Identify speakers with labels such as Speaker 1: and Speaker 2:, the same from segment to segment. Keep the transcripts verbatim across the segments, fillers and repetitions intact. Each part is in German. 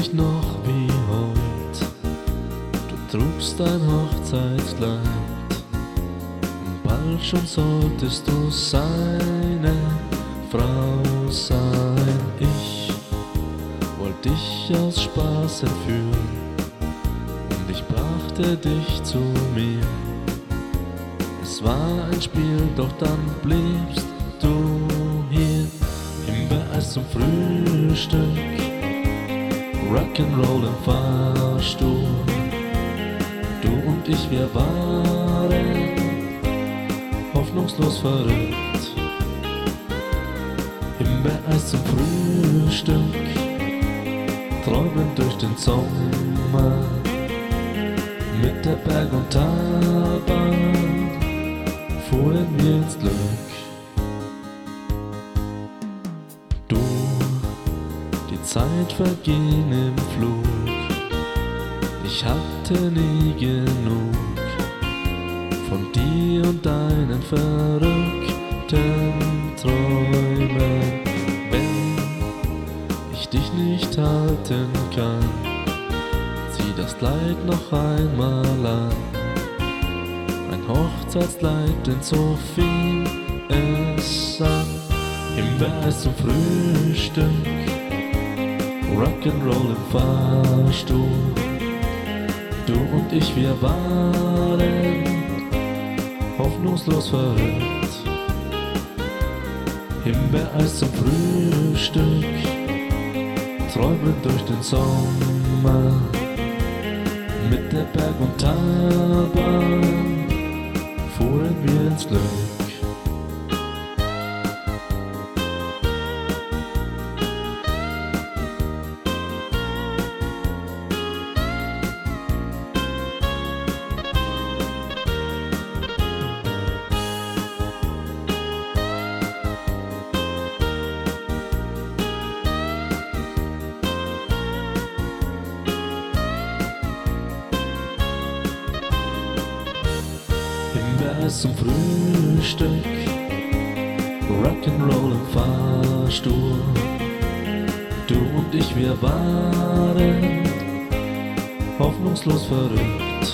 Speaker 1: mich noch wie heut. Du trugst dein Hochzeitskleid und bald schon solltest du seine Frau sein. Ich wollte dich aus Spaß entführen und ich brachte dich zu mir. Es war ein Spiel, doch dann bliebst du hier. Himbeereis zum Frühstück, Rock'n'Roll im Fahrstuhl. Du und ich, wir waren hoffnungslos verrückt. Himbeereis zum Frühstück, träumen durch den Sommer. Mit der Berg- und Talbahn fuhren wir ins Glück. Du, die Zeit verging im Flug. Ich hatte nie genug von dir und deinen verrückten Träumen. Wenn ich dich nicht halten kann, zieh das Kleid noch einmal an. Ein Hochzeitskleid, denn so fing es an. Himbeereis zum Frühstück, Rock'n'Roll im Fahrstuhl. Du und ich, wir waren hoffnungslos verrückt. Himbeereis zum Frühstück, träumen durch den Sommer. Mit der Berg- und Talbahn fuhren wir ins Glück. Himbeereis zum Frühstück, Rock'n'Roll im Fahrstuhl. Du und ich, wir waren hoffnungslos verrückt.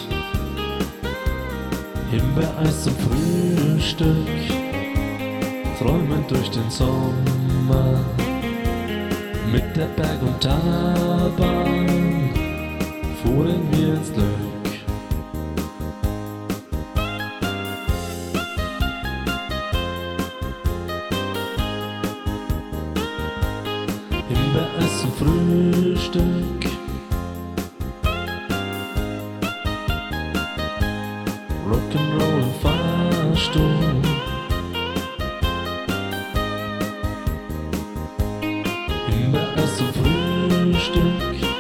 Speaker 1: Himbeereis zum Frühstück, träumen durch den Sommer. Mit der Berg- und Talbahn fuhren wir ins Glück. Himbeereis zum Frühstück, Rock'n'Roll im Fahrstuhl. Himbeereis zum Frühstück,